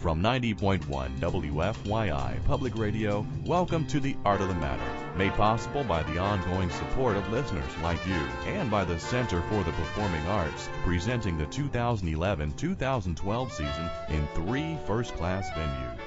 From 90.1 WFYI Public Radio, welcome to The Art of the Matter, made possible by the ongoing support of listeners like you and by the Center for the Performing Arts, presenting the 2011-2012 season in 3 first-class venues.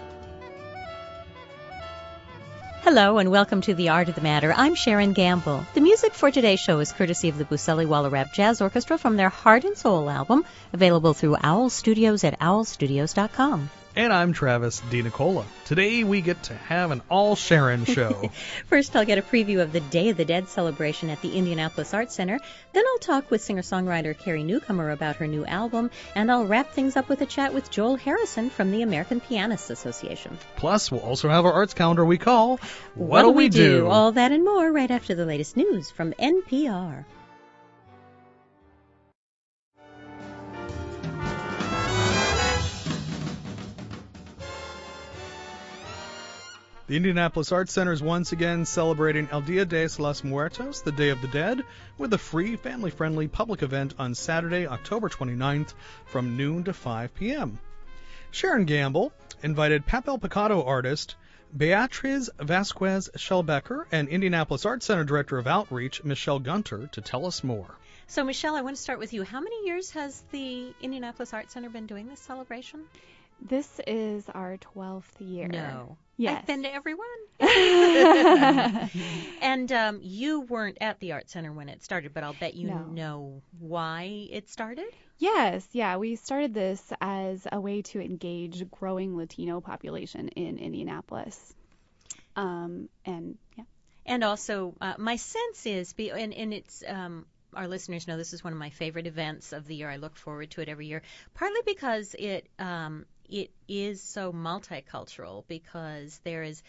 Hello and welcome to The Art of the Matter. I'm Sharon Gamble. The music for today's show is courtesy of the Buscelli Wallerap Jazz Orchestra from their Heart and Soul album, available through Owl Studios at owlstudios.com. And I'm Travis DiNicola. Today we get to have an all-Sharon show. First, I'll get a preview of the Day of the Dead celebration at the Indianapolis Arts Center. Then I'll talk with singer-songwriter Carrie Newcomer about her new album. And I'll wrap things up with a chat with Joel Harrison from the American Pianists Association. Plus, we'll also have our arts calendar we call What'll We Do? All that and more right after the latest news from NPR. The Indianapolis Arts Center is once again celebrating El Dia de los Muertos, the Day of the Dead, with a free, family-friendly public event on Saturday, October 29th from noon to 5 p.m. Sharon Gamble invited Papel Picado artist Beatriz Vasquez Schellbecker and Indianapolis Arts Center Director of Outreach, Michelle Gunter, to tell us more. So, Michelle, I want to start with you. How many years has the Indianapolis Arts Center been doing this celebration? This is our 12th year. No. Yes. I've been to every one. And you weren't at the Art Center when it started, but I'll bet you know why it started? Yes. Yeah. We started this as a way to engage growing Latino population in Indianapolis. And also, my sense is, and it's... our listeners know this is one of my favorite events of the year. I look forward to it every year, partly because it is so multicultural, because there's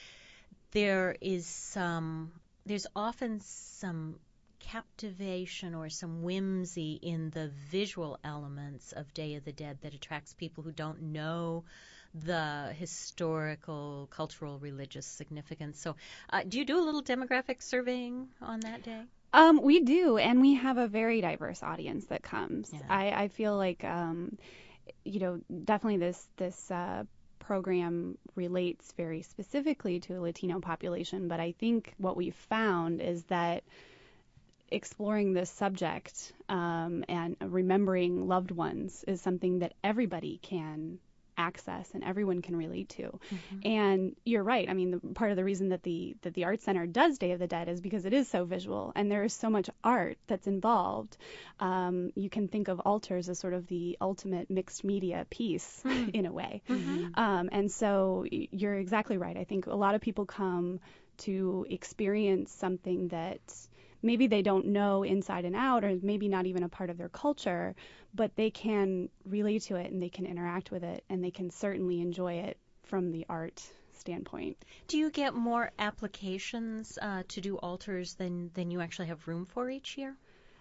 often some captivation or some whimsy in the visual elements of Day of the Dead that attracts people who don't know the historical, cultural, religious significance. So do you do a little demographic surveying on that day? We do, and we have a very diverse audience that comes. Yeah. I feel like, definitely this program relates very specifically to the Latino population, but I think what we've found is that exploring this subject and remembering loved ones is something that everybody can access and everyone can relate to. Mm-hmm. And you're right. I mean, part of the reason that the Art Center does Day of the Dead is because it is so visual and there is so much art that's involved. You can think of altars as sort of the ultimate mixed media piece in a way. Mm-hmm. And so you're exactly right. I think a lot of people come to experience something that maybe they don't know inside and out, or maybe not even a part of their culture, but they can relate to it and they can interact with it and they can certainly enjoy it from the art standpoint. Do you get more applications to do altars than you actually have room for each year?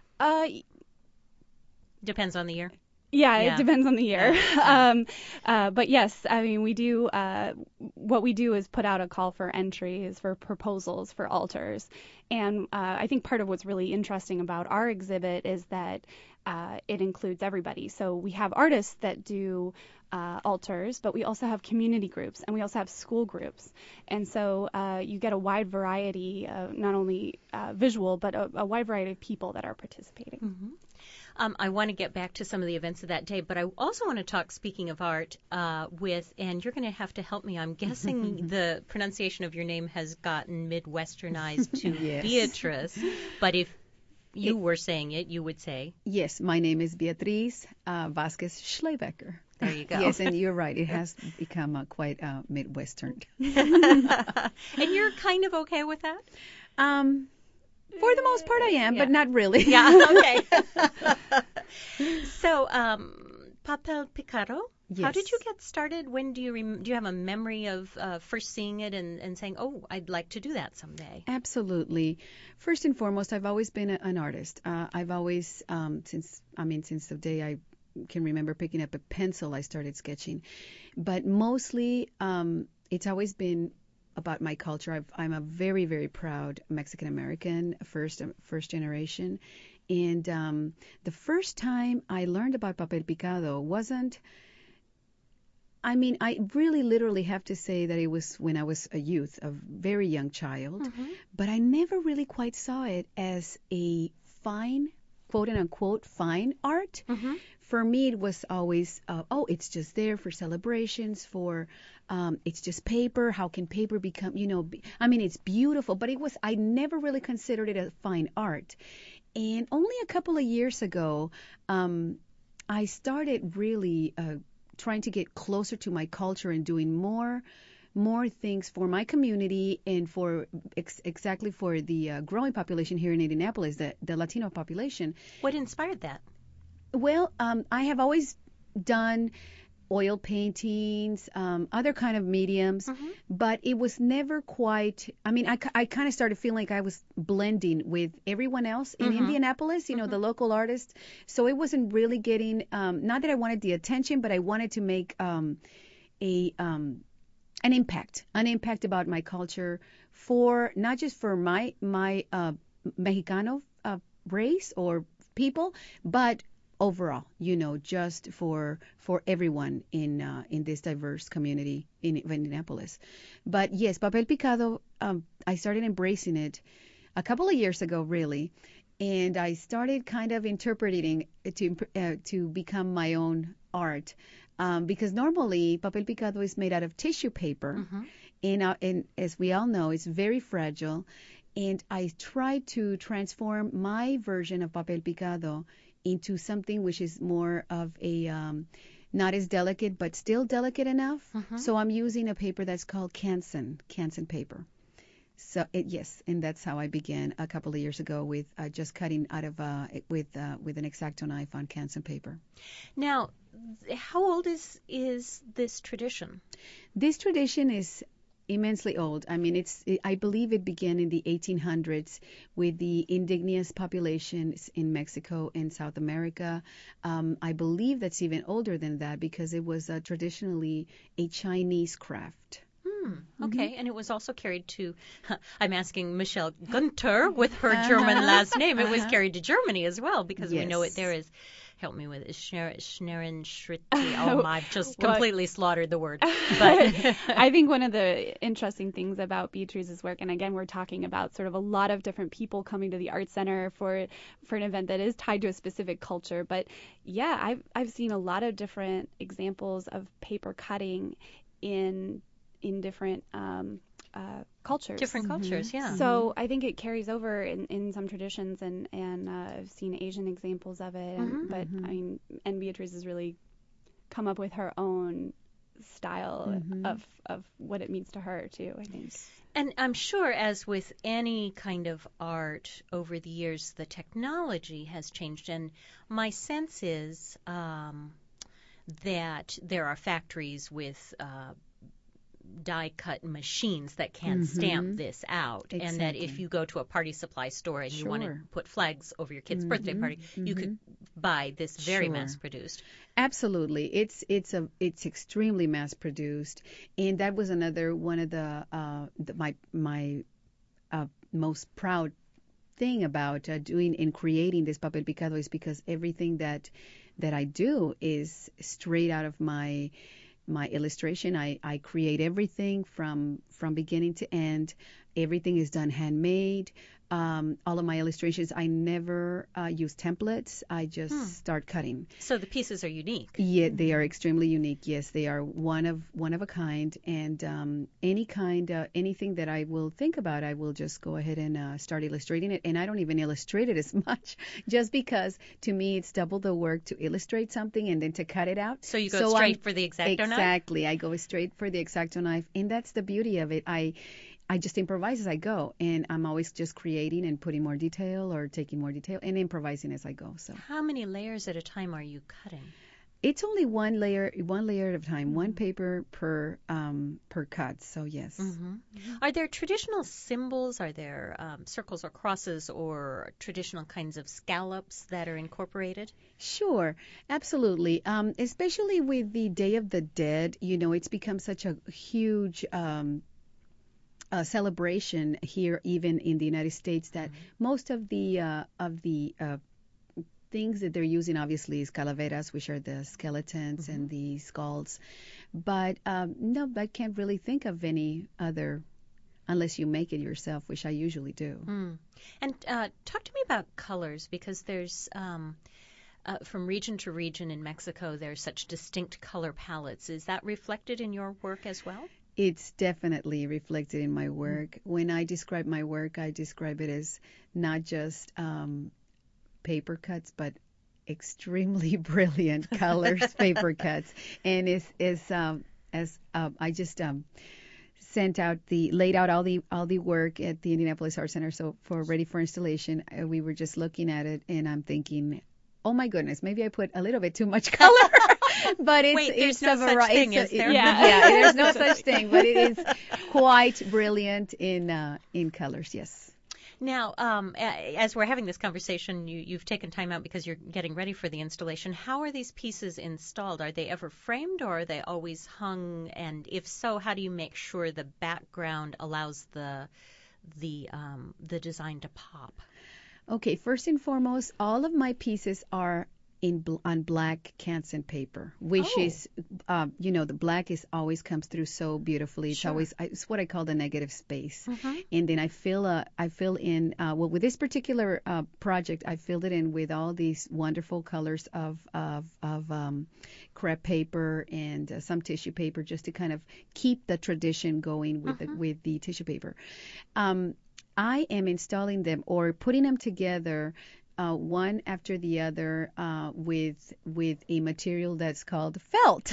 Depends on the year. Yeah, it depends on the year. Yeah. But yes, I mean, we do, what we do is put out a call for entries, for proposals for altars. And I think part of what's really interesting about our exhibit is that it includes everybody. So we have artists that do altars, but we also have community groups and we also have school groups. And so you get a wide variety, not only visual, but a wide variety of people that are participating. Mm-hmm. I want to get back to some of the events of that day, but I also want to talk, speaking of art, with, and you're going to have to help me, I'm guessing the pronunciation of your name has gotten Midwesternized to Yes. Beatriz, but if you were saying it, you would say? Yes, my name is Beatriz Vasquez Schellbecker. There you go. Yes, and you're right. It has become quite Midwestern. And you're kind of okay with that? For the most part, I am, but not really. Yeah, okay. So, Papel Picado, yes. How did you get started? When do you have a memory of first seeing it and saying, oh, I'd like to do that someday? Absolutely. First and foremost, I've always been an artist. I've always, since the day I can remember picking up a pencil, I started sketching. But mostly, it's always been about my culture. I'm a very, very proud Mexican American, first generation. And the first time I learned about Papel Picado wasn't I mean, I really literally have to say that it was when I was a youth, a very young child, but I never really quite saw it as a fine, quote unquote, fine art. For me, it was always, it's just there for celebrations, it's just paper. How can paper become, I mean, it's beautiful, but I never really considered it a fine art. And only a couple of years ago, I started really trying to get closer to my culture and doing more things for my community and for exactly for the growing population here in Indianapolis, the Latino population. What inspired that? Well, I have always done oil paintings, other kind of mediums, but it was never quite, I mean, I kind of started feeling like I was blending with everyone else in Indianapolis, the local artists. So it wasn't really getting, not that I wanted the attention, but I wanted to make an impact about my culture for, not just for my Mexicano race or people, but overall, just for everyone in this diverse community in Indianapolis. But yes, papel picado, I started embracing it a couple of years ago, really, and I started kind of interpreting it to become my own art, because normally papel picado is made out of tissue paper, and as we all know, it's very fragile. And I tried to transform my version of papel picado into something which is more of a not as delicate, but still delicate enough. So I'm using a paper that's called Canson paper. So yes, and that's how I began a couple of years ago with just cutting out of with an X-Acto knife on Canson paper. Now, how old is this tradition? This tradition is immensely old. I mean, I believe it began in the 1800s with the indigenous populations in Mexico and South America. I believe that's even older than that because it was traditionally a Chinese craft. Okay, and it was also carried to, I'm asking Michelle Gunter with her German last name, it was carried to Germany as well because we know it there is, help me with it, Schnerenschritte. Oh, I've just completely slaughtered the word. But I think one of the interesting things about Beatrice's work, and again, we're talking about sort of a lot of different people coming to the Art Center for an event that is tied to a specific culture. But yeah, I've seen a lot of different examples of paper cutting in different cultures. Different cultures, yeah. So I think it carries over in some traditions, and I've seen Asian examples of it. But I mean, and Beatrice has really come up with her own style of what it means to her too, I think. And I'm sure, as with any kind of art over the years, the technology has changed. And my sense is that there are factories with die-cut machines that can stamp this out. Exactly. And that if you go to a party supply store and you want to put flags over your kid's birthday party, you could buy this very mass-produced. Absolutely. It's extremely mass-produced. And that was another one of my most proud thing about doing and creating this papel picado is because everything that I do is straight out of my illustration. I create everything from beginning to end. Everything is done handmade. All of my illustrations, I never use templates. I just start cutting. So the pieces are unique. Yeah, they are extremely unique. Yes, they are one of a kind. And anything that I will think about, I will just go ahead and start illustrating it. And I don't even illustrate it as much, just because to me it's double the work to illustrate something and then to cut it out. So you go straight for the X-Acto knife? Exactly. I go straight for the X-Acto knife, and that's the beauty of it. I just improvise as I go, and I'm always just creating and putting more detail or taking more detail and improvising as I go. So how many layers at a time are you cutting? It's only one layer at a time, one paper per cut. So yes. Are there traditional symbols? Are there circles or crosses or traditional kinds of scallops that are incorporated? Sure, absolutely. Especially with the Day of the Dead, it's become such a huge celebration here, even in the United States, that most of the things that they're using obviously is calaveras, which are the skeletons and the skulls. But no, I can't really think of any other unless you make it yourself, which I usually do. And talk to me about colors, because there's from region to region in Mexico, there's such distinct color palettes. Is that reflected in your work as well? It's definitely reflected in my work. When I describe my work, I describe it as not just paper cuts, but extremely brilliant colors, paper cuts. And I just laid out all the work at the Indianapolis Art Center. So for Ready for Installation, we were just looking at it, and I'm thinking, oh my goodness, maybe I put a little bit too much color. But there's no such thing, is there? Yeah, there's no such thing, but it is quite brilliant in colors, yes. Now, as we're having this conversation, you've taken time out because you're getting ready for the installation. How are these pieces installed? Are they ever framed, or are they always hung? And if so, how do you make sure the background allows the design to pop? Okay, first and foremost, all of my pieces are on black Canson paper, which is, the black always comes through so beautifully. It's always, it's what I call the negative space. And then I fill in, with this particular project, I filled it in with all these wonderful colors of crepe paper and some tissue paper, just to kind of keep the tradition going with the tissue paper. I am installing them or putting them together one after the other with a material that's called felt.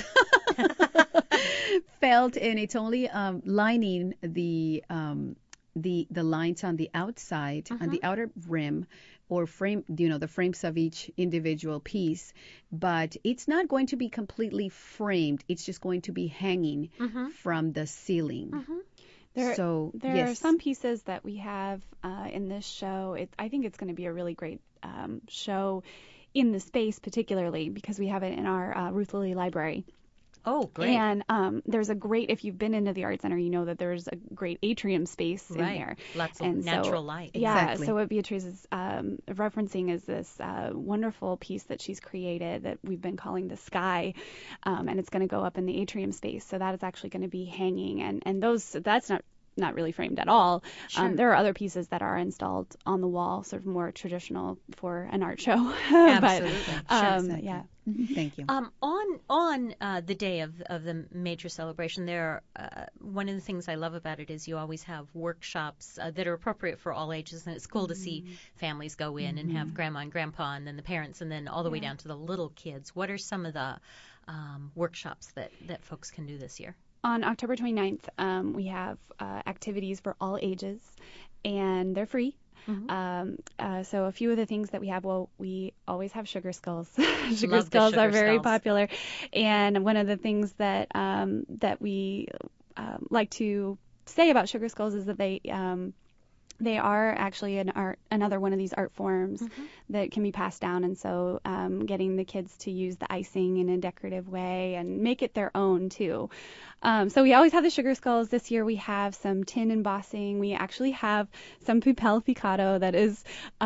Felt, and it's only lining the lines on the outside, on the outer rim, or frame, the frames of each individual piece. But it's not going to be completely framed. It's just going to be hanging from the ceiling. There are some pieces that we have in this show. I think it's going to be a really great show in the space, particularly because we have it in our Ruth Lilly library. Oh, great. And there's a great, if you've been into the Art Center, you know that there's a great atrium space in there. Lots of natural light. Yeah, exactly. So what Beatriz is referencing is this wonderful piece that she's created that we've been calling The Sky, and it's going to go up in the atrium space. So that is actually going to be hanging, and that's not really framed at all. Sure. There are other pieces that are installed on the wall, sort of more traditional for an art show. Absolutely. But, yeah. Thank you. On the day of the major celebration, one of the things I love about it is you always have workshops that are appropriate for all ages, and it's cool to see families go in and have grandma and grandpa, and then the parents, and then all the way down to the little kids. What are some of the workshops that folks can do this year? On October 29th, we have activities for all ages, and they're free. So a few of the things that we have, we always have sugar skulls. Sugar skulls are very popular. And one of the things that we like to say about sugar skulls is that they are actually another one of these art forms that can be passed down, and so getting the kids to use the icing in a decorative way and make it their own too. So we always have the sugar skulls. This year we have some tin embossing. We actually have some papel picado that is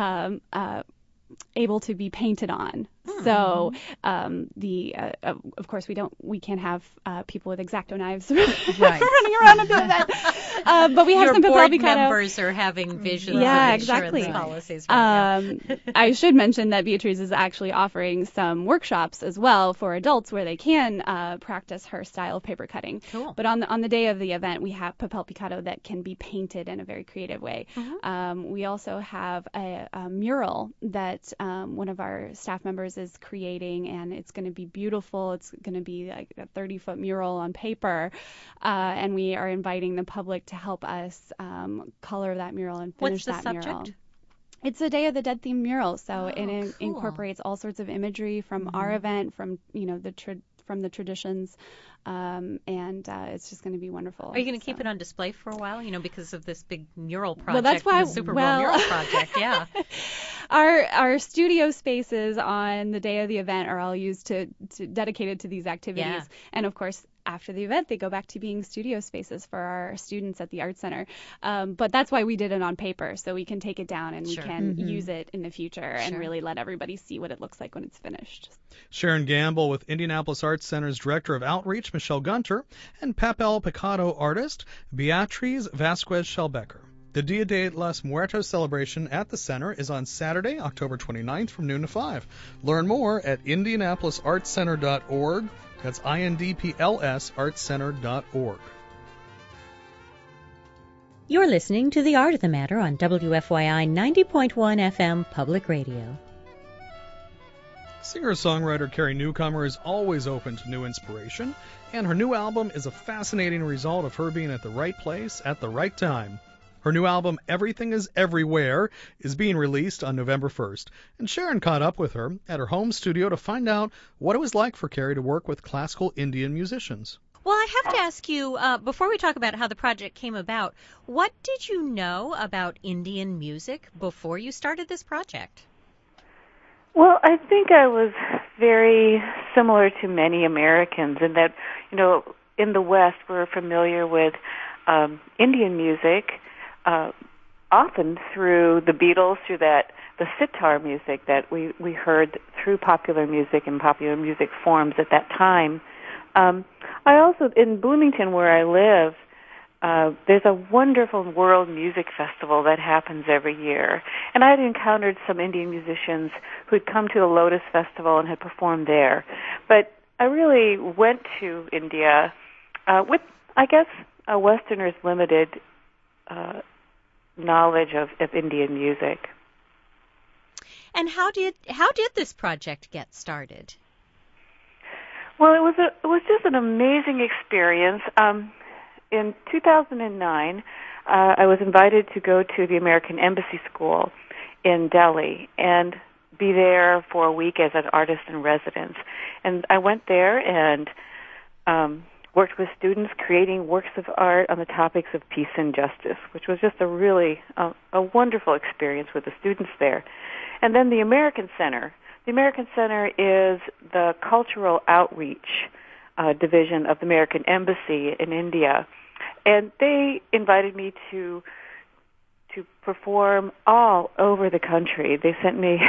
able to be painted on. So of course we can't have people with X-Acto knives running around and doing that. But we have some papel picado. Board members are having visions of exactly. insurance policies right now. I should mention that Beatriz is actually offering some workshops as well for adults where they can practice her style of paper cutting. Cool. But on the day of the event, we have papel picado that can be painted in a very creative way. We also have a mural that one of our staff members is creating, and it's going to be beautiful. It's going to be like a 30-foot mural on paper, and we are inviting the public to help us color that mural and finish that mural. What's the subject? It's a Day of the Dead themed mural, so it incorporates all sorts of imagery from our event, from from the traditions, and it's just going to be wonderful. Are you going to keep it on display for a while? Because of this big mural project, well, that's why, the Super Bowl mural project. Yeah. Our studio spaces on the day of the event are all used dedicated to these activities, and of course after the event, they go back to being studio spaces for our students at the Art Center. But that's why we did it on paper, so we can take it down and we can use it in the future and really let everybody see what it looks like when it's finished. Sharon Gamble with Indianapolis Arts Center's Director of Outreach, Michelle Gunter, and Papel Picado artist, Beatriz Vasquez Schellbecker. The Dia de los Muertos celebration at the center is on Saturday, October 29th from noon to 5. Learn more at indianapolisartscenter.org. That's INDPLS artscenter.org. You're listening to The Art of the Matter on WFYI 90.1 FM Public Radio. Singer-songwriter Carrie Newcomer is always open to new inspiration, and her new album is a fascinating result of her being at the right place at the right time. Her new album, Everything is Everywhere, is being released on November 1st, and Sharon caught up with her at her home studio to find out what it was like for Carrie to work with classical Indian musicians. Well, I have to ask you, before we talk about how the project came about, what did you know about Indian music before you started this project? Well, I think I was very similar to many Americans in that, in the West we're familiar with Indian music, often through the Beatles, through the sitar music that we heard through popular music and popular music forms at that time. I also, in Bloomington where I live, there's a wonderful World Music Festival that happens every year. And I had encountered some Indian musicians who had come to the Lotus Festival and had performed there. But I really went to India with, I guess, a Westerner's limited knowledge of Indian music. And how did this project get started? Well, it was just an amazing experience. In 2009, I was invited to go to the American Embassy School in Delhi and be there for a week as an artist in residence. And I went there and worked with students creating works of art on the topics of peace and justice, which was just a really a wonderful experience with the students there. And then the American Center. The American Center is the cultural outreach division of the American Embassy in India. And they invited me to perform all over the country. They sent me,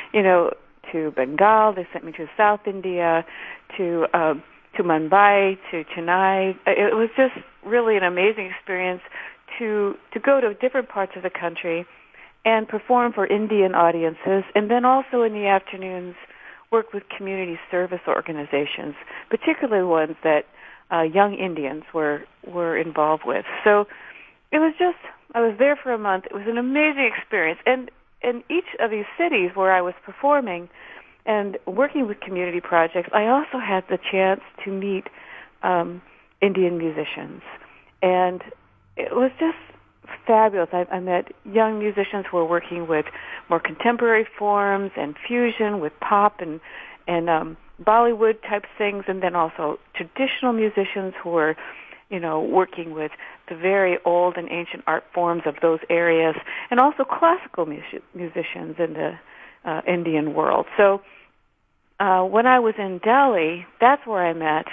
to Bengal. They sent me to South India, to Mumbai, to Chennai. It was just really an amazing experience to go to different parts of the country and perform for Indian audiences, and then also in the afternoons work with community service organizations, particularly ones that young Indians were involved with. So it was I was there for a month. It was an amazing experience. And in each of these cities where I was performing and working with community projects, I also had the chance to meet Indian musicians. And it was just fabulous. I met young musicians who were working with more contemporary forms and fusion with pop and Bollywood type things, and then also traditional musicians who were, working with the very old and ancient art forms of those areas, and also classical musicians in the Indian world. So when I was in Delhi, that's where I met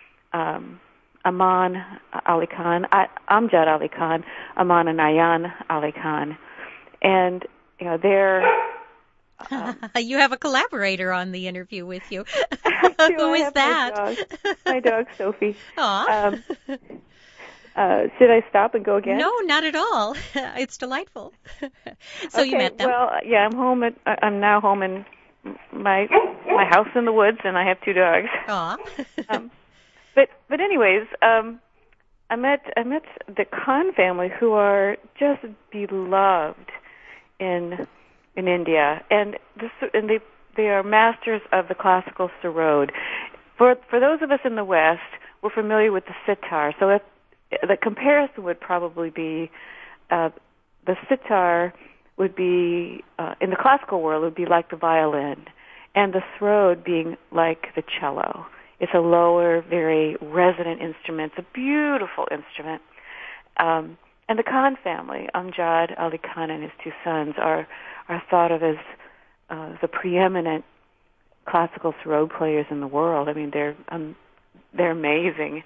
Aman Ali Khan, Amjad Ali Khan, Aman and Ayan Ali Khan. And, they're... you have a collaborator on the interview with you. Who is that? My dog, Sophie. Aw. Should I stop and go again? No, not at all. It's delightful. So okay, you met them. Well, yeah, I'm now home in my house in the woods, and I have 2 dogs. Aw. But anyways, I met the Khan family, who are just beloved in India, and they are masters of the classical sarod. For those of us in the West, we're familiar with the sitar. So the comparison would probably be the sitar would be in the classical world would be like the violin, and the sarod being like the cello. It's a lower, very resonant instrument. It's a beautiful instrument. And the Khan family, Amjad Ali Khan and his 2 sons, are thought of as the preeminent classical sarod players in the world. I mean, they're amazing.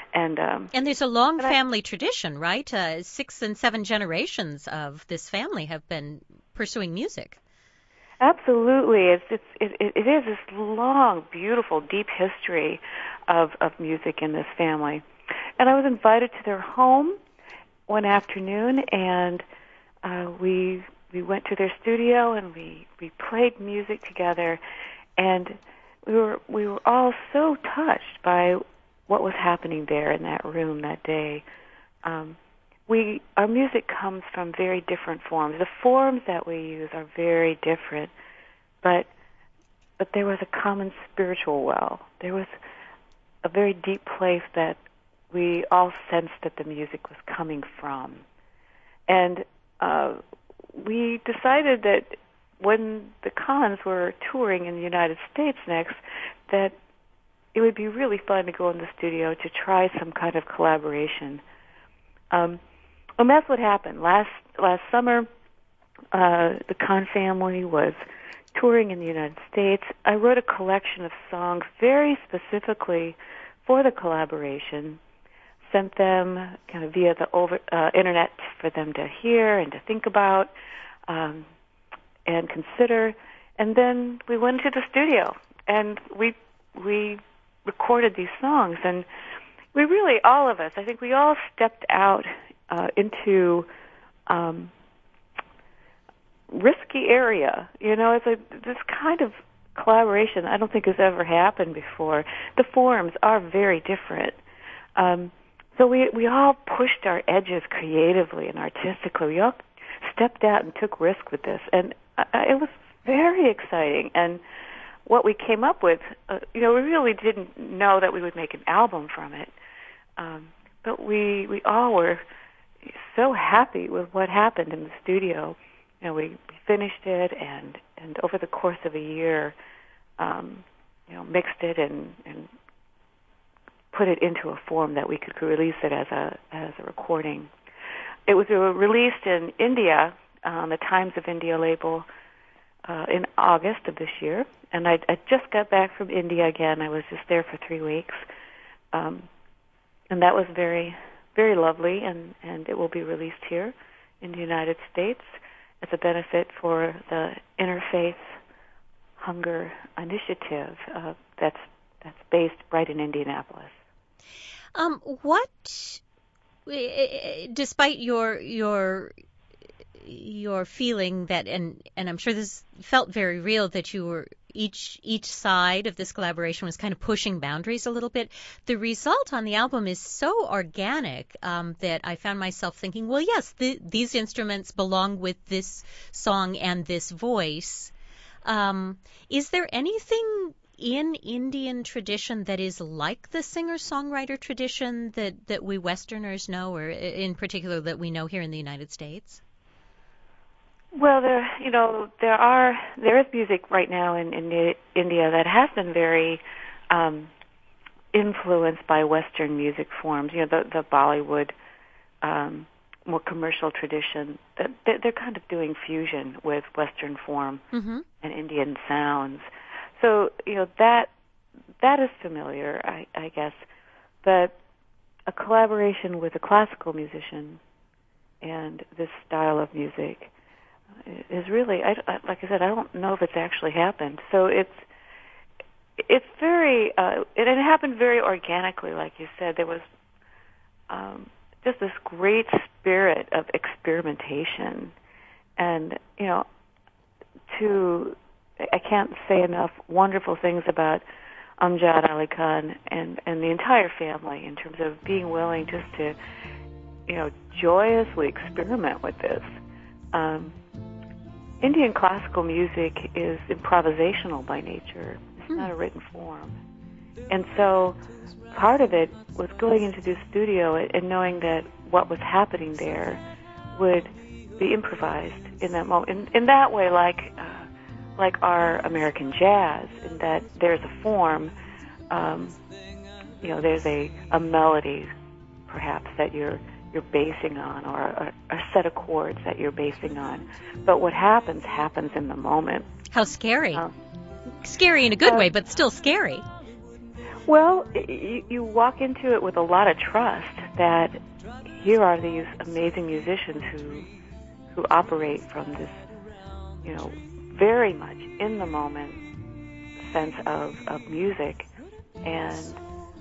And there's a long family tradition, right? 6 and 7 generations of this family have been pursuing music. Absolutely. It is this long, beautiful, deep history of music in this family. And I was invited to their home one afternoon, and we went to their studio, and we played music together, and we were all so touched by what was happening there in that room that day. Our music comes from very different forms. The forms that we use are very different, but there was a common spiritual well. There was a very deep place that we all sensed that the music was coming from. And we decided that when the Kahns were touring in the United States next, that it would be really fun to go in the studio to try some kind of collaboration. And that's what happened. Last summer, the Kahn family was touring in the United States. I wrote a collection of songs very specifically for the collaboration, sent them kind of via the internet for them to hear and to think about and consider. And then we went to the studio and we recorded these songs. And we really, all of us, I think we all stepped out into risky area. You know, this kind of collaboration I don't think has ever happened before. The forms are very different. So we all pushed our edges creatively and artistically. We all stepped out and took risk with this, and it was very exciting. And what we came up with, we really didn't know that we would make an album from it, but we all were so happy with what happened in the studio. You know, we finished it, and over the course of a year, mixed it and put it into a form that we could release it as a recording. It was released in India on the Times of India label in August of this year, and I just got back from India again. I was just there for 3 weeks, and that was very, very lovely, and it will be released here in the United States as a benefit for the Interfaith Hunger Initiative that's based right in Indianapolis. Despite your feeling that, and I'm sure this felt very real, that you were each side of this collaboration was kind of pushing boundaries a little bit, the result on the album is so organic that I found myself thinking, well, yes, these instruments belong with this song and this voice. Is there anything in Indian tradition that is like the singer-songwriter tradition that we Westerners know, or in particular that we know here in the United States? Well, there is music right now in India that has been very influenced by Western music forms. You know, the Bollywood, more commercial tradition. They're kind of doing fusion with Western form and Indian sounds. So, that is familiar, I guess. But a collaboration with a classical musician and this style of music is really, like I said, I don't know if it's actually happened. So it's very, it happened very organically, like you said. There was just this great spirit of experimentation, and I can't say enough wonderful things about Amjad Ali Khan and the entire family in terms of being willing just to, joyously experiment with this. Indian classical music is improvisational by nature. It's not a written form. And so part of it was going into the studio and knowing that what was happening there would be improvised in that moment. In that way, like our American jazz, in that there's a form, there's a melody, perhaps, that you're basing on, or a set of chords that you're basing on. But what happens in the moment. How scary. Scary in a good way, but still scary. Well, you walk into it with a lot of trust that here are these amazing musicians who operate from this, very much in the moment sense of music, and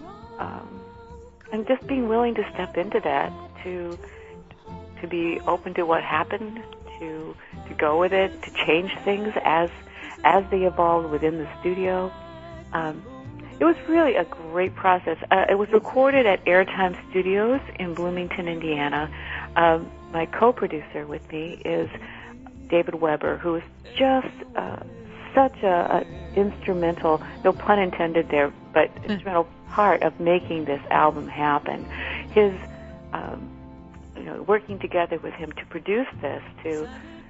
just being willing to step into that, to be open to what happened, to go with it, to change things as they evolved within the studio. It was really a great process. It was recorded at Airtime Studios in Bloomington, Indiana. My co-producer with me is David Weber, who is just such a instrumental, no pun intended there, but instrumental part of making this album happen. His, working together with him to produce this, to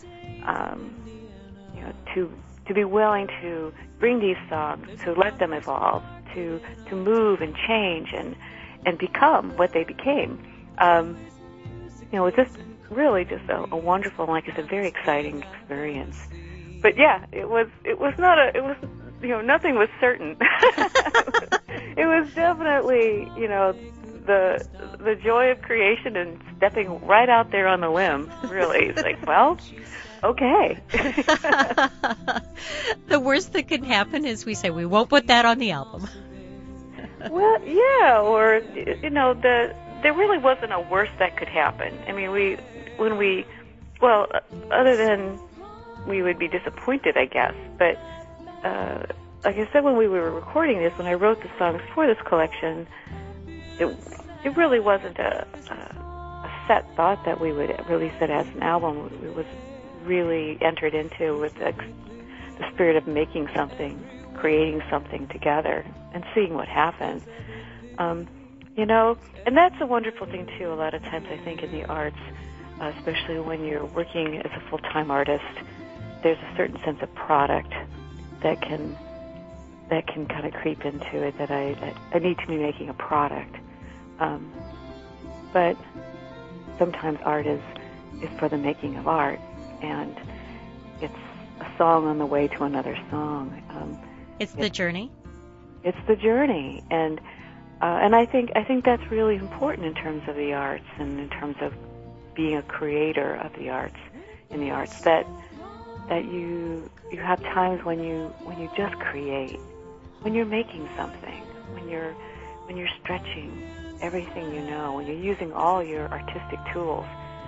be willing to bring these songs, to let them evolve, to move and change and become what they became. It's just really just a wonderful, like I said, very exciting experience. But yeah, it was nothing was certain. It was definitely, the joy of creation and stepping right out there on the limb, really. It's like, well, okay. The worst that can happen is we say we won't put that on the album. Well, yeah, or, there really wasn't a worst that could happen. I mean, other than we would be disappointed, I guess. But like I said, when we were recording this, when I wrote the songs for this collection, it really wasn't a set thought that we would release it as an album. It was really entered into with the spirit of making something, creating something together, and seeing what happened. And that's a wonderful thing, too, a lot of times, I think, in the arts, especially when you're working as a full-time artist. There's a certain sense of product that can kind of creep into it, that I need to be making a product. But sometimes art is for the making of art, and it's a song on the way to another song. It's the journey. It's the journey, and I think that's really important in terms of the arts and in terms of being a creator of the arts, in the arts, that you have times when you just create, when you're making something, when you're stretching everything you know, when you're using all your artistic tools,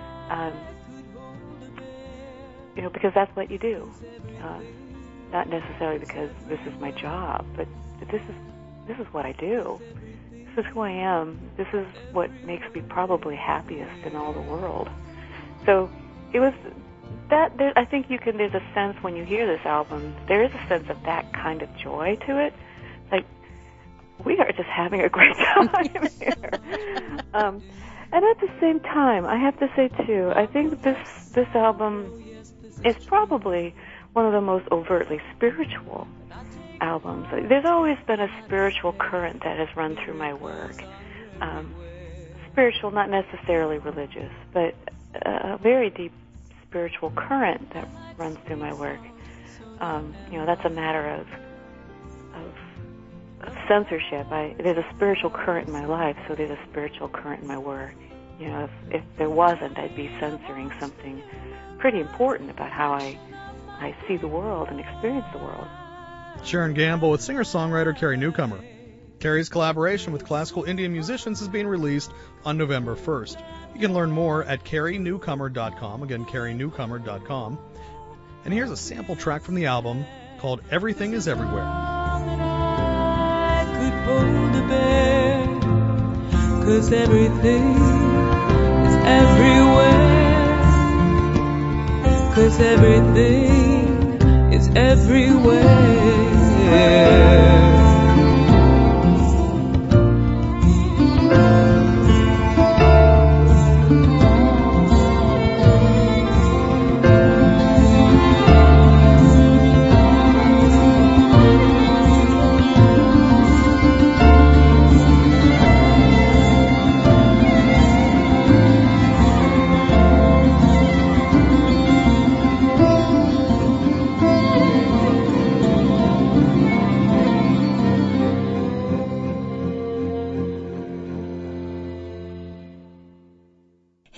because that's what you do. Not necessarily because this is my job, but this is what I do. This is who I am. This is what makes me probably happiest in all the world. So it was that. I think there's a sense when you hear this album, there is a sense of that kind of joy to it. Like, we are just having a great time here. And at the same time, I have to say too, I think this album is probably one of the most overtly spiritual albums. There's always been a spiritual current that has run through my work. Spiritual, not necessarily religious, but a very deep spiritual current that runs through my work. That's a matter of censorship. There's a spiritual current in my life, so there's a spiritual current in my work. If there wasn't, I'd be censoring something pretty important about how I see the world and experience the world. Sharon Gamble with singer-songwriter Carrie Newcomer. Carrie's collaboration with classical Indian musicians is being released on November 1st. You can learn more at carrienewcomer.com, again, carrienewcomer.com. And here's a sample track from the album called Everything is Everywhere. I could hold a bear, 'cause everything is everywhere, 'cause everything is everywhere.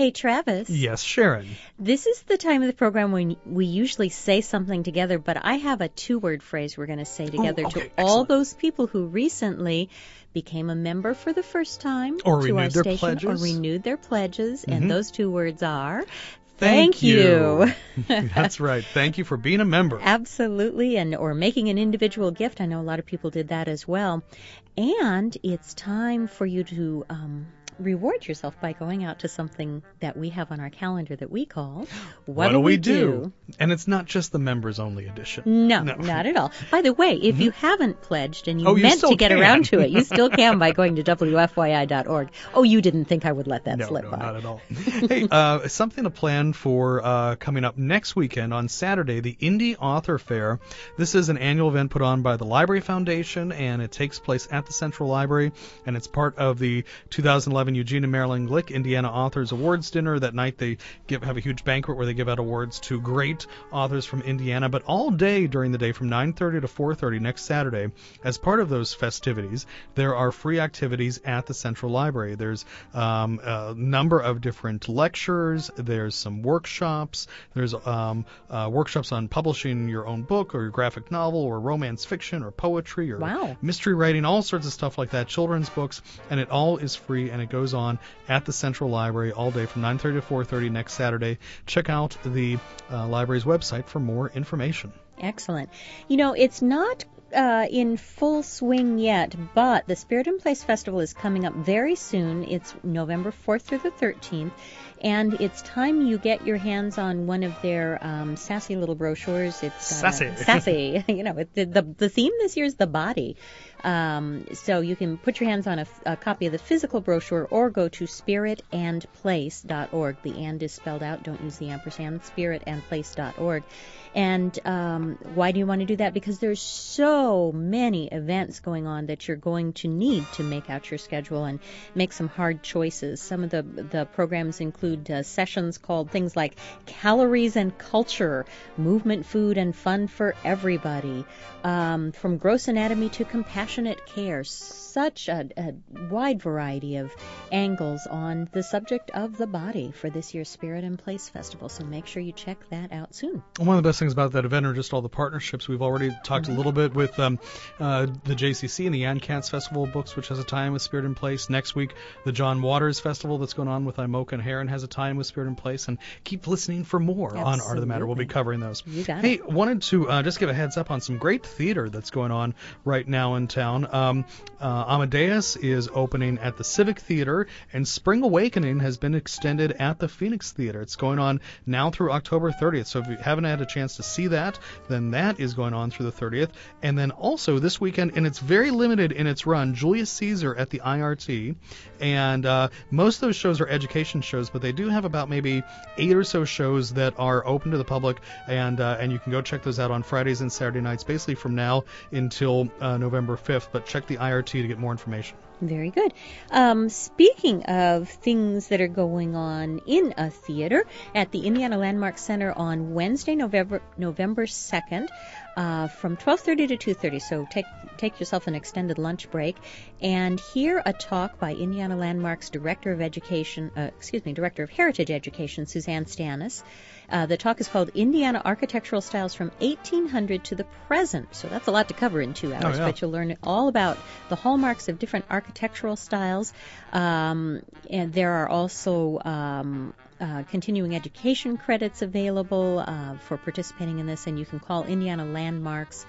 Hey, Travis. Yes, Sharon. This is the time of the program when we usually say something together, but I have a two-word phrase we're going to say together to all those people who recently became a member for the first time or to renewed our their station pledges. or renewed their pledges, and those two words are Thank you. That's right. Thank you for being a member. Absolutely, and or making an individual gift. I know a lot of people did that as well. And it's time for you to reward yourself by going out to something that we have on our calendar that we call What Do We Do? And it's not just the members-only edition. No, not at all. By the way, if you haven't pledged and you you meant still to get can. around to it, you still can by going to WFYI.org. Oh, you didn't think I would let that slip by. No, not at all. Hey, something to plan for coming up next weekend on Saturday, the Indie Author Fair. This is an annual event put on by the Library Foundation, and it takes place at the Central Library, and it's part of the 2011 Eugene and Marilyn Glick Indiana Authors Awards Dinner. That night they have a huge banquet where they give out awards to great authors from Indiana, but all day during the day from 9:30 to 4:30 next Saturday, as part of those festivities, there are free activities at the Central Library. There's a number of different lectures, there's some workshops, there's workshops on publishing your own book or your graphic novel or romance fiction or poetry or mystery writing, all sorts of stuff like that, children's books, and it all is free, and it goes on at the Central Library all day from 9:30 to 4:30 next Saturday. Check out the library's website for more information. Excellent. You know, it's not in full swing yet, but the Spirit and Place Festival is coming up very soon. It's November 4th through the 13th, and it's time you get your hands on one of their sassy little brochures. It's sassy. You know, the theme this year is the body. So you can put your hands on a copy of the physical brochure or go to spiritandplace.org. The and is spelled out. Don't use the ampersand. Spiritandplace.org. And why do you want to do that? Because there's so many events going on that you're going to need to make out your schedule and make some hard choices. Some of the programs include sessions called things like Calories and Culture, Movement, Food, and Fun for Everybody, from gross anatomy to compassionate care. Such a wide variety of angles on the subject of the body for this year's Spirit and Place Festival. So make sure you check that out soon. One of the best things about that event are just all the partnerships. We've already talked a little bit with the JCC and the Ann Katz Festival of Books, which has a tie-in with Spirit and Place. Next week, the John Waters Festival that's going on with IMOCA and Heron has a tie-in with Spirit and Place. And keep listening for more on Art of the Matter. We'll be covering those. You got it. Wanted to just give a heads up on some great theater that's going on right now in town. Amadeus is opening at the Civic Theater, and Spring Awakening has been extended at the Phoenix Theater. It's going on now through October 30th. So if you haven't had a chance to see that, then that is going on through the 30th. And then also this weekend, and it's very limited in its run, Julius Caesar at the IRT. And most of those shows are education shows, but they do have about maybe 8 or so shows that are open to the public, and you can go check those out on Fridays and Saturday nights, basically from now until November 5th. But check the IRT to get more information. Very good. Speaking of things that are going on in a theater, at the Indiana Landmark Center on Wednesday, November 2nd, from 12:30 to 2:30. So take yourself an extended lunch break and hear a talk by Indiana Landmark's Director of Heritage Education, Suzanne Stannis. The talk is called Indiana Architectural Styles from 1800 to the Present. So that's a lot to cover in 2 hours, but you'll learn all about the hallmarks of different architectural styles. And there are also continuing education credits available for participating in this, and you can call Indiana Landmarks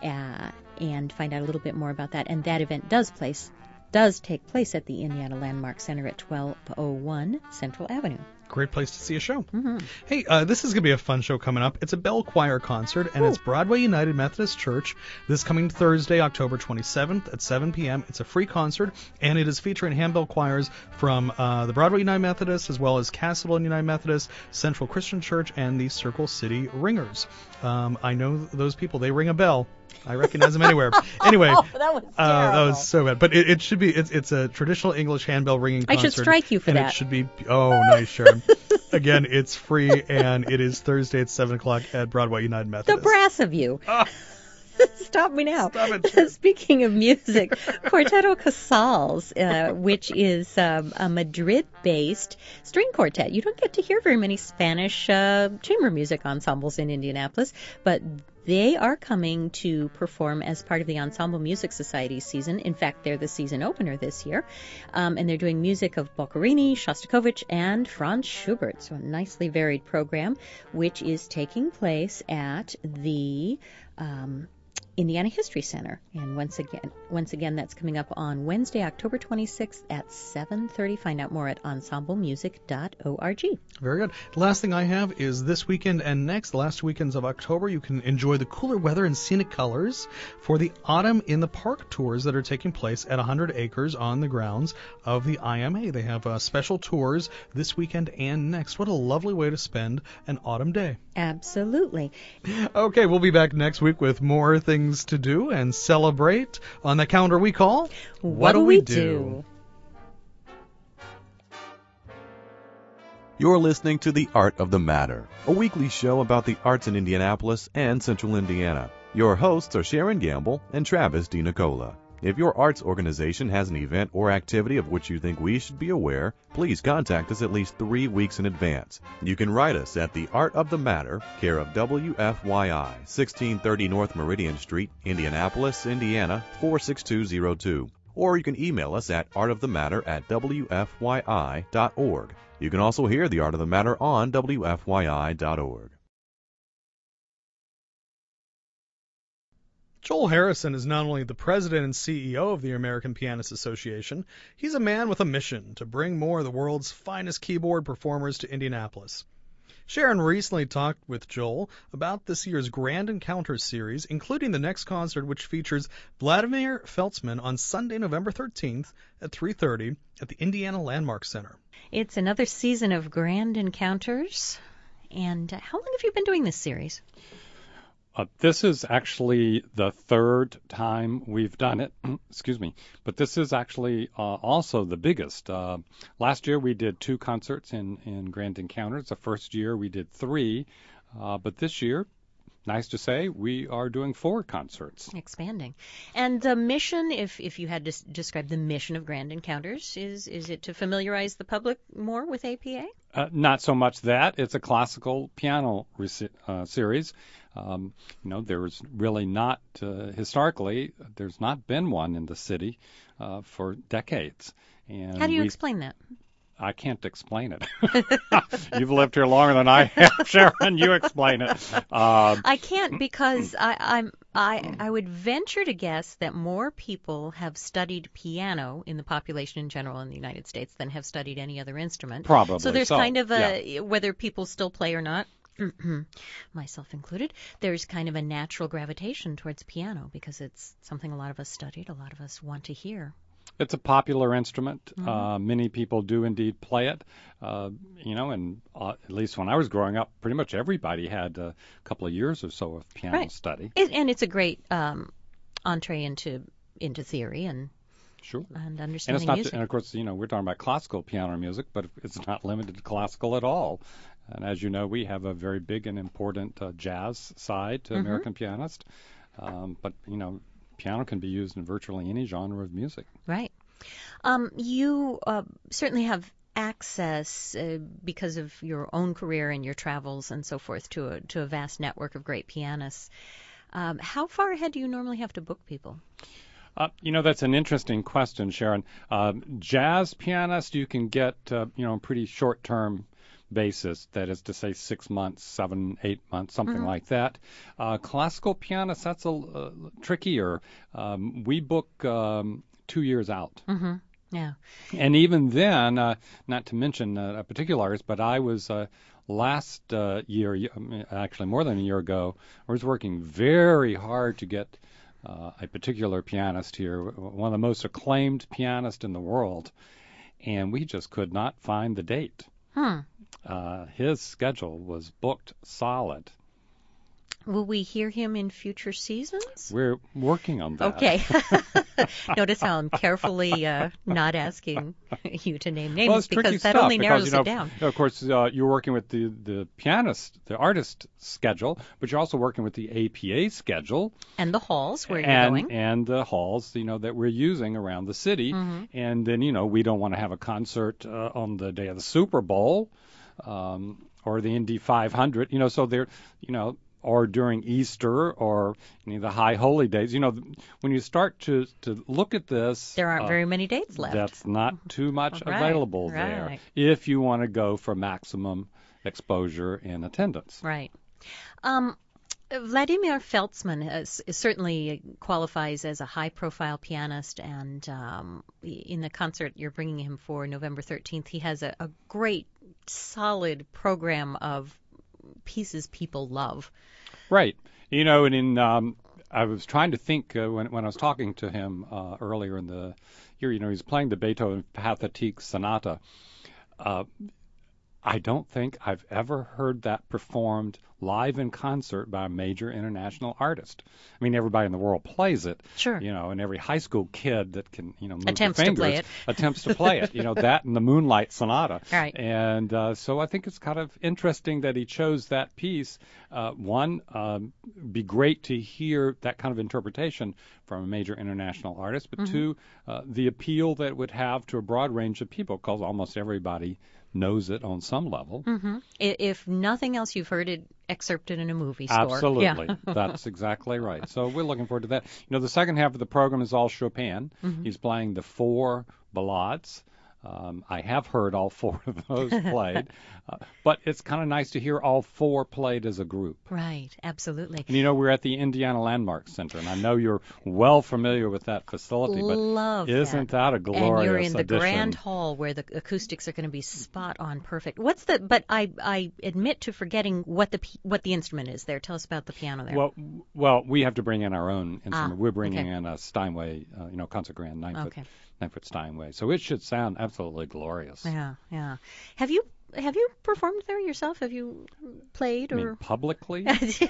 and find out a little bit more about that. And that event does take place at the Indiana Landmark Center at 1201 Central Avenue. Great place to see a show. Mm-hmm. Hey, this is going to be a fun show coming up. It's a bell choir concert, and it's Broadway United Methodist Church this coming Thursday, October 27th at 7 p.m. It's a free concert, and it is featuring handbell choirs from the Broadway United Methodist, as well as Castleton United Methodist, Central Christian Church, and the Circle City Ringers. I know those people. They ring a bell. I recognize them anywhere. Anyway, that was terrible. That was so bad. But it should be. It's a traditional English handbell ringing concert. I should strike you for and that. It should be. Oh, nice, Sharon. Again, it's free, and it is Thursday at 7 o'clock at Broadway United Methodist. The brass of you. Stop me now. Stop it, Sharon. Speaking of music, Quarteto Casals, which is a Madrid-based string quartet. You don't get to hear very many Spanish chamber music ensembles in Indianapolis, but they are coming to perform as part of the Ensemble Music Society season. In fact, they're the season opener this year. And they're doing music of Boccherini, Shostakovich, and Franz Schubert. So a nicely varied program, which is taking place at the Indiana History Center. And once again, that's coming up on Wednesday, October 26th at 7:30. Find out more at ensemblemusic.org. Very good. The last thing I have is this weekend and next, the last 2 weekends of October, you can enjoy the cooler weather and scenic colors for the Autumn in the Park tours that are taking place at 100 acres on the grounds of the IMA. They have special tours this weekend and next. What a lovely way to spend an autumn day. Absolutely. Okay, we'll be back next week with more things to do and celebrate on the calendar we call What'll We Do? You're listening to The Art of the Matter, a weekly show about the arts in Indianapolis and Central Indiana. Your hosts are Sharon Gamble and Travis DiNicola. If your arts organization has an event or activity of which you think we should be aware, please contact us at least 3 weeks in advance. You can write us at The Art of the Matter, care of WFYI, 1630 North Meridian Street, Indianapolis, Indiana, 46202. Or you can email us at artofthematter@wfyi.org. You can also hear The Art of the Matter on WFYI.org. Joel Harrison is not only the president and CEO of the American Pianists Association, he's a man with a mission to bring more of the world's finest keyboard performers to Indianapolis. Sharon recently talked with Joel about this year's Grand Encounters series, including the next concert, which features Vladimir Feltzman on Sunday, November 13th at 3:30 at the Indiana Landmark Center. It's another season of Grand Encounters. And how long have you been doing this series? This is actually the third time we've done it. Excuse me. But this is actually also the biggest. Last year we did 2 concerts in Grand Encounters. The first year we did 3. But this year, nice to say, we are doing 4 concerts. Expanding. And the mission, if you had to describe the mission of Grand Encounters, is it to familiarize the public more with APA? Not so much that. It's a classical piano series. There's really not, historically, there's not been one in the city for decades. And how do you explain that? I can't explain it. You've lived here longer than I have, Sharon. You explain it. I can't because I would venture to guess that more people have studied piano in the population in general in the United States than have studied any other instrument. Probably. So there's kind of a, whether people still play or not, myself included, there's kind of a natural gravitation towards piano because it's something a lot of us studied, a lot of us want to hear. It's a popular instrument. Mm-hmm. Many people do indeed play it. And at least when I was growing up, pretty much everybody had a couple of years or so of piano study. And it's a great entree into theory and sure. And understanding and it's not music. And of course, we're talking about classical piano music, but it's not limited to classical at all. And as you know, we have a very big and important jazz side to American Pianist. But piano can be used in virtually any genre of music. Right. You certainly have access because of your own career and your travels and so forth to a vast network of great pianists. How far ahead do you normally have to book people? That's an interesting question, Sharon. Jazz pianist you can get, pretty short-term basis, that is to say 6 months, 7, 8 months, something like that. Classical pianists, that's a trickier. We book 2 years out. Mm-hmm. Yeah. And even then, not to mention a particular artist, but I was last year, actually more than a year ago, I was working very hard to get a particular pianist here, one of the most acclaimed pianists in the world, and we just could not find the date. His schedule was booked solid. Will we hear him in future seasons? We're working on that. Okay. Notice how I'm carefully not asking you to name names Well, it's tricky because that stuff only narrows because, it down. Of course, you're working with the pianist, the artist schedule, but you're also working with the APA schedule. And the halls where you're going. And the halls, that we're using around the city. Mm-hmm. And then, we don't want to have a concert on the day of the Super Bowl or the Indy 500, so they're, or during Easter or the high holy days. When you start to look at this, There aren't very many dates left. that's not too much Right, available there right. if you want to go for maximum exposure and attendance. Right. Vladimir Feltzman certainly qualifies as a high-profile pianist, and in the concert you're bringing him for November 13th, he has a great, solid program of pieces people love. Right. And I was trying to think when I was talking to him earlier in the year, he's playing the Beethoven Pathetique Sonata. I don't think I've ever heard that performed live in concert by a major international artist. I mean, everybody in the world plays it. Sure. And every high school kid that can, move Attempts their to fingers play it. attempts to play it. That and the Moonlight Sonata. Right. And so I think it's kind of interesting that he chose that piece. Be great to hear that kind of interpretation from a major international artist, but two, the appeal that it would have to a broad range of people, because almost everybody knows it on some level. Mm-hmm. If nothing else, you've heard it excerpted in a movie score. Absolutely. Yeah. That's exactly right. So we're looking forward to that. The second half of the program is all Chopin. Mm-hmm. He's playing the 4 ballades. I have heard all 4 of those played, but it's kind of nice to hear all 4 played as a group. Right, absolutely. And we're at the Indiana Landmark Center, and I know you're well familiar with that facility, but Love isn't that a glorious And you're in the addition? grand hall where the acoustics are going to be spot on perfect. But I admit to forgetting what the instrument is there. Tell us about the piano there. Well, we have to bring in our own instrument. We're bringing okay. in a Steinway, concert grand 9-foot. Okay. 9-foot Steinway. So it should sound absolutely glorious. Yeah. Have you performed there yourself? Have you played or publicly?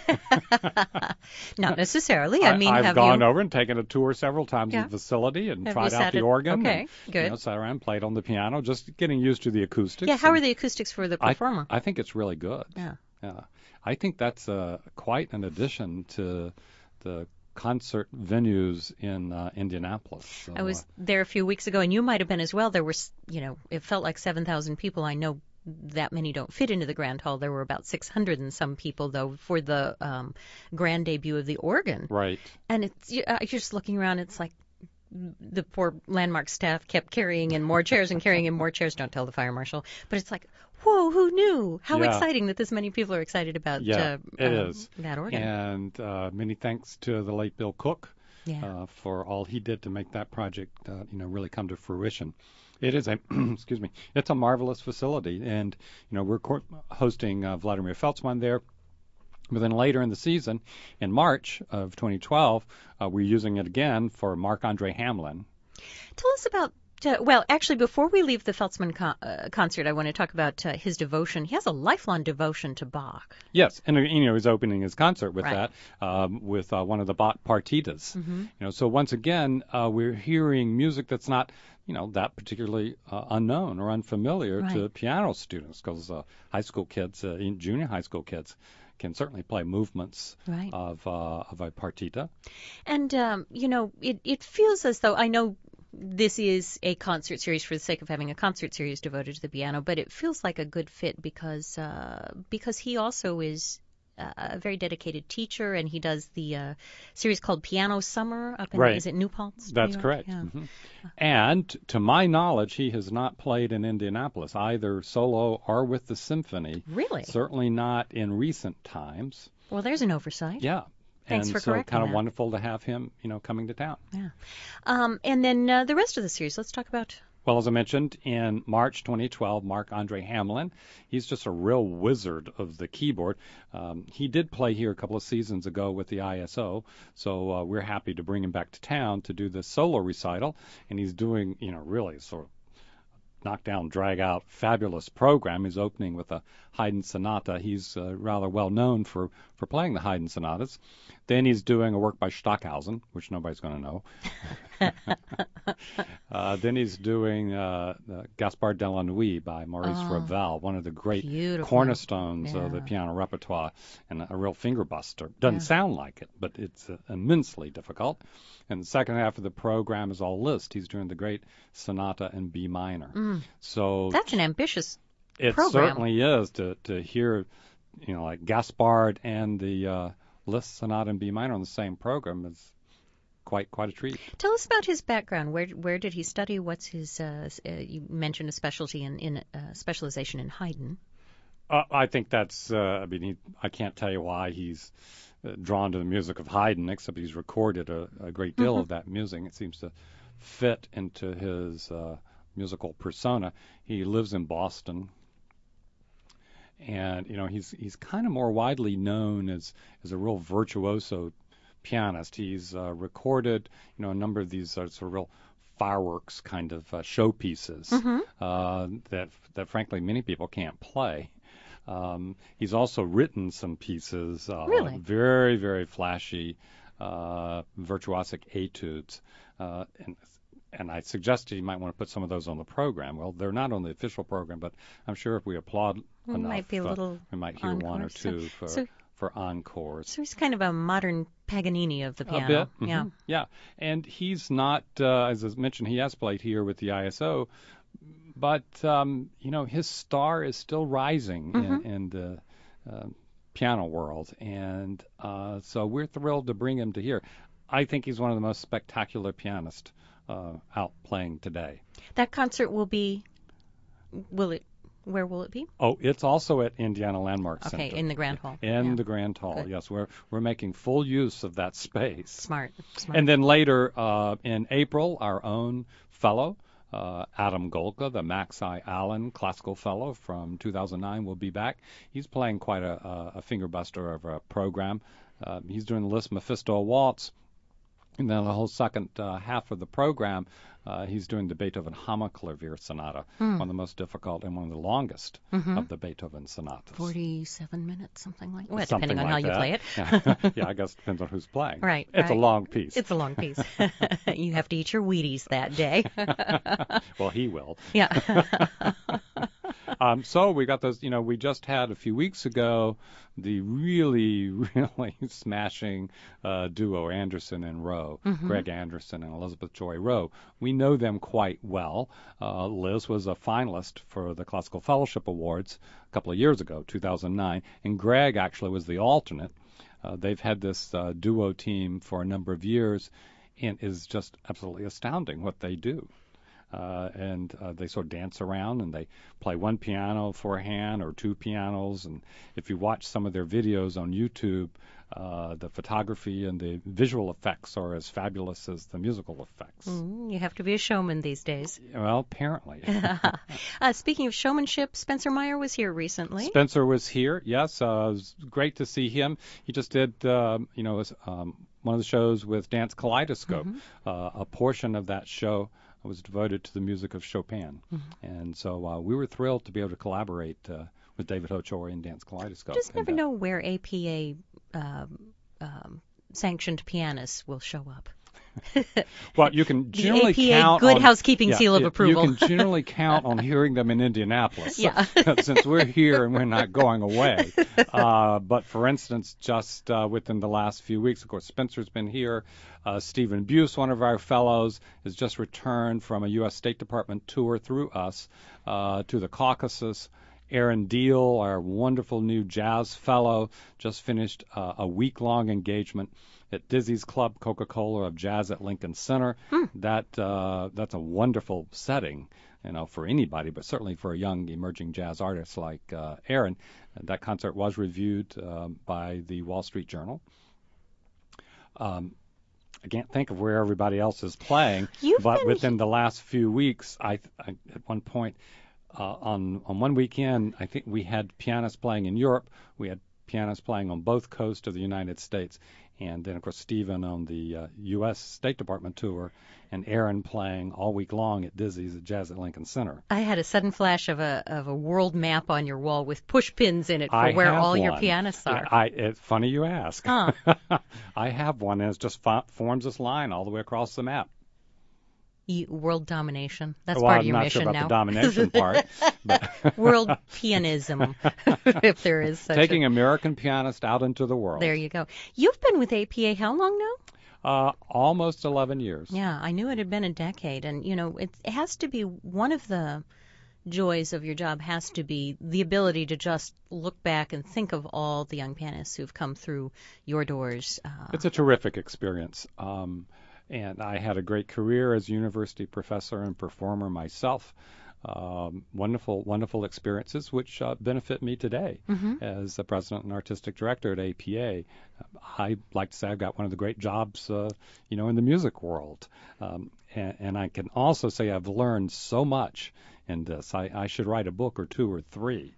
Not necessarily. I've have gone over and taken a tour several times Yeah. in the facility and Have tried you out sat the at- organ. okay, and, good. Sat around, played on the piano, just getting used to the acoustics. Yeah, how and are the acoustics for the performer? I think it's really good. Yeah. I think that's quite an addition to the concert venues in Indianapolis. So, I was there a few weeks ago, and you might have been as well. There was, it felt like 7,000 people. I know that many don't fit into the Grand Hall. There were about 600 and some people, though, for the grand debut of the organ. Right. And you're just looking around, it's like the poor Landmark staff kept carrying in more chairs and carrying in more chairs. Don't tell the fire marshal. But it's like, whoa, who knew? How exciting that this many people are excited about it is. that organ. And many thanks to the late Bill Cook Yeah. for all he did to make that project, really come to fruition. It is a, excuse me, it's a marvelous facility. And, we're hosting Vladimir Feltzman there. But then later in the season, in March of 2012, we're using it again for Marc-Andre Hamelin. Tell us about, actually, before we leave the Feltzman concert, I want to talk about his devotion. He has a lifelong devotion to Bach. Yes, and he's opening his concert with Right. that, with one of the Bach partitas. Mm-hmm. So once again, we're hearing music that's not, that particularly unknown or unfamiliar to Right. piano students, because high school kids, junior high school kids, can certainly play movements Right. of a partita. And, it feels as though, I know this is a concert series for the sake of having a concert series devoted to the piano, but it feels like a good fit because he also is a very dedicated teacher, and he does the series called Piano Summer up in, Right. is it New Paltz? That's New York? correct. Yeah. Mm-hmm. And to my knowledge, he has not played in Indianapolis, either solo or with the symphony. Really? Certainly not in recent times. Well, there's an oversight. Yeah. Thanks and for so correcting kind of that. wonderful to have him, coming to town. Yeah. And then the rest of the series, let's talk about. Well, as I mentioned, in March 2012, Marc-Andre Hamelin, he's just a real wizard of the keyboard. He did play here a couple of seasons ago with the ISO, so we're happy to bring him back to town to do the solo recital. And he's doing, really sort of knockdown, drag-out, fabulous program. He's opening with a Haydn sonata. He's rather well known for playing the Haydn sonatas. Then he's doing a work by Stockhausen, which nobody's going to know. Then he's doing Gaspard de la Nuit by Maurice Ravel, one of the great cornerstones of the piano repertoire, and a real finger buster. Doesn't sound like it, but it's immensely difficult. And the second half of the program is all Liszt. He's doing the great sonata in B minor. So that's an ambitious it program. Certainly is to hear, like Gaspard and the Liszt sonata in B minor on the same program is quite a treat. Tell us about his background. Where did he study? What's his? You mentioned a specialty in specialization in Haydn. I think that's. I can't tell you why he's drawn to the music of Haydn, except he's recorded a great deal of that music. It seems to fit into his musical persona. He lives in Boston, and he's kind of more widely known as a real virtuoso pianist. He's recorded a number of these sort of real fireworks kind of showpieces that frankly many people can't play. He's also written some pieces, really? Very, very flashy, virtuosic etudes. And I suggested you might want to put some of those on the program. Well, they're not on the official program, but I'm sure if we applaud enough, might be a little we might hear one or two for encores. So he's kind of a modern Paganini of the piano. A bit. Yeah. And he's not, as I mentioned, he has played here with the ISO, but, his star is still rising in the piano world. And so we're thrilled to bring him to here. I think he's one of the most spectacular pianists out playing today. That concert will be, where will it be? Oh, it's also at Indiana Landmark Center. Okay, in the Grand Hall. In the Grand Hall, Good. Yes. We're making full use of that space. Smart. And then later in April, our own fellow, Adam Golka, the Max I. Allen Classical Fellow from 2009, will be back. He's playing quite a fingerbuster of a program. He's doing the Liszt Mephisto Waltz. And then the whole second half of the program, he's doing the Beethoven Hammerklavier Sonata, one of the most difficult and one of the longest of the Beethoven sonatas. 47 minutes, something like that. Well, Something depending on like how that. you play it. Yeah, I guess it depends on who's playing. Right. It's a long piece. It's a long piece. You have to eat your Wheaties that day. Well, he will. Yeah. So we got those, we just had a few weeks ago the really, really smashing duo, Anderson and Rowe, Greg Anderson and Elizabeth Joy Rowe. We know them quite well. Liz was a finalist for the Classical Fellowship Awards a couple of years ago, 2009, and Greg actually was the alternate. They've had this duo team for a number of years, and is just absolutely astounding what they do. And they sort of dance around and they play one piano for a hand or two pianos. And if you watch some of their videos on YouTube, the photography and the visual effects are as fabulous as the musical effects. You have to be a showman these days. Well, apparently. Speaking of showmanship, Spencer Meyer was here recently. Spencer was here, yes. It was great to see him. He just did, one of the shows with Dance Kaleidoscope. A portion of that show was devoted to the music of Chopin. And so we were thrilled to be able to collaborate with David Hochori and Dance Kaleidoscope. You just never know where APA sanctioned pianists will show up. Well, you can generally the APA count Good on, Housekeeping seal of approval. You can generally count on hearing them in Indianapolis. Yeah. Since we're here and we're not going away. But for instance, just within the last few weeks, of course, Spencer's been here. Stephen Buse, one of our fellows, has just returned from a U.S. State Department tour through us to the Caucasus. Aaron Deal, our wonderful new jazz fellow, just finished a week-long engagement at Dizzy's Club Coca-Cola of Jazz at Lincoln Center. That's a wonderful setting, for anybody, but certainly for a young emerging jazz artist like Aaron. That concert was reviewed by the Wall Street Journal. I can't think of where everybody else is playing, but within the last few weeks, I at one point on one weekend, I think we had pianists playing in Europe. We had pianists playing on both coasts of the United States, and then, of course, Stephen on the U.S. State Department tour, and Aaron playing all week long at Dizzy's at Jazz at Lincoln Center. I had a sudden flash of a world map on your wall with push pins in it for I where have all your one. pianists are. Yeah, it's funny you ask. Huh. I have one, and it just forms this line all the way across the map. World domination. That's well, part of your I'm not mission sure about now. the domination part. But World pianism, if there is such taking American pianists out into the world. There you go. You've been with APA how long now? Almost 11 years. Yeah, I knew it had been a decade. And, you know, it has to be one of the joys of your job has to be the ability to just look back and think of all the young pianists who've come through your doors. It's a terrific experience. And I had a great career as a university professor and performer myself. Wonderful experiences, which benefit me today as the president and artistic director at APA. I like to say I've got one of the great jobs, in the music world. And I can also say I've learned so much in this. I should write a book or two or three.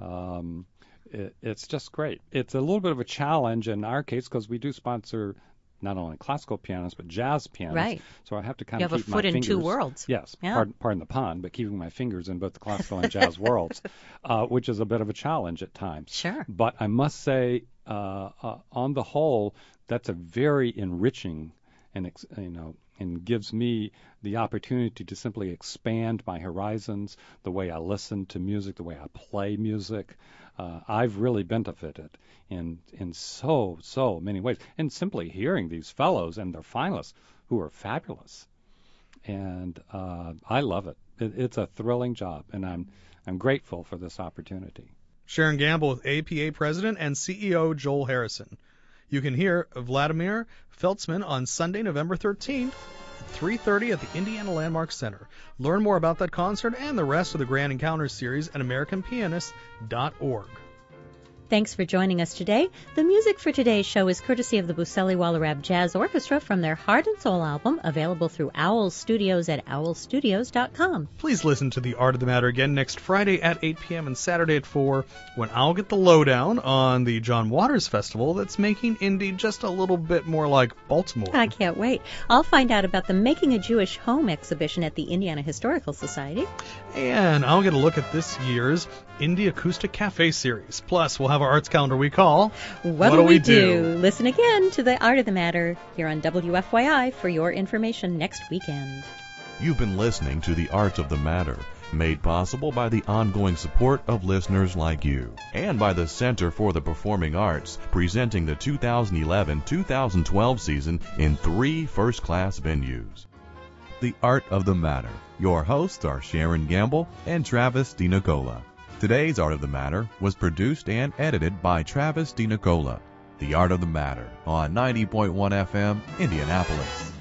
It's just great. It's a little bit of a challenge in our case because we do sponsor not only classical pianists, but jazz pianists. Right. So I have to kind of keep my You have a foot in fingers, two worlds. Yes, yeah. pardon the pun, but keeping my fingers in both the classical and jazz worlds, which is a bit of a challenge at times. Sure. But I must say, on the whole, that's a very enriching and gives me the opportunity to simply expand my horizons, the way I listen to music, the way I play music. I've really benefited in so many ways. And simply hearing these fellows and their finalists who are fabulous. And I love it. It's a thrilling job, and I'm grateful for this opportunity. Sharon Gamble with APA President and CEO Joel Harrison. You can hear Vladimir Feltzman on Sunday, November 13th at 3:30 at the Indiana Landmark Center. Learn more about that concert and the rest of the Grand Encounters series at AmericanPianist.org. Thanks for joining us today. The music for today's show is courtesy of the Buseli Wallerab Jazz Orchestra from their Heart and Soul album, available through Owl Studios at owlstudios.com. Please listen to The Art of the Matter again next Friday at 8 p.m. and Saturday at 4 when I'll get the lowdown on the John Waters Festival that's making Indy just a little bit more like Baltimore. I can't wait. I'll find out about the Making a Jewish Home exhibition at the Indiana Historical Society. And I'll get a look at this year's Indie Acoustic Cafe series. Plus, we'll have our arts calendar we call What'll We Do? Listen again to The Art of the Matter here on WFYI for your information next weekend. You've been listening to The Art of the Matter, made possible by the ongoing support of listeners like you, and by the Center for the Performing Arts, presenting the 2011-2012 season in 3 first-class venues. The Art of the Matter. Your hosts are Sharon Gamble and Travis DiNicola. Today's Art of the Matter was produced and edited by Travis DiNicola. The Art of the Matter on 90.1 FM, Indianapolis.